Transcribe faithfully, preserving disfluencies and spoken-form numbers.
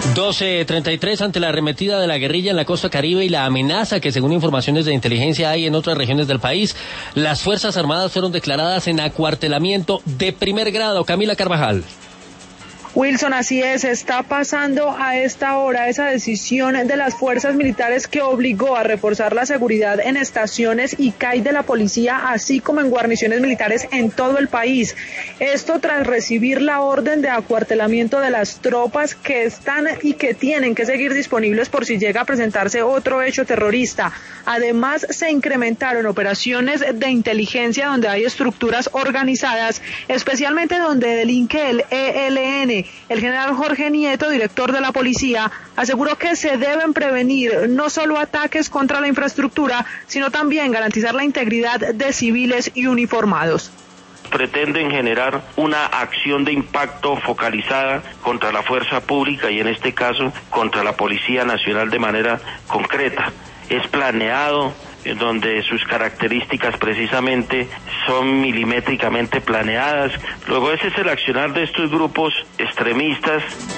doce treinta y tres, ante la arremetida de la guerrilla en la costa Caribe y la amenaza que según informaciones de inteligencia hay en otras regiones del país, las Fuerzas Armadas fueron declaradas en acuartelamiento de primer grado. Camila Carvajal. Wilson, así es, está pasando a esta hora esa decisión de las fuerzas militares que obligó a reforzar la seguridad en estaciones y C A I de la policía, así como en guarniciones militares en todo el país. Esto tras recibir la orden de acuartelamiento de las tropas que están y que tienen que seguir disponibles por si llega a presentarse otro hecho terrorista. Además, se incrementaron operaciones de inteligencia donde hay estructuras organizadas, especialmente donde delinque el E L N. El general Jorge Nieto, director de la policía, aseguró que se deben prevenir no solo ataques contra la infraestructura, sino también garantizar la integridad de civiles y uniformados. Pretenden generar una acción de impacto focalizada contra la fuerza pública y en este caso contra la Policía Nacional de manera concreta. Es planeado, en donde sus características precisamente son milimétricamente planeadas. Luego ese es el accionar de estos grupos extremistas.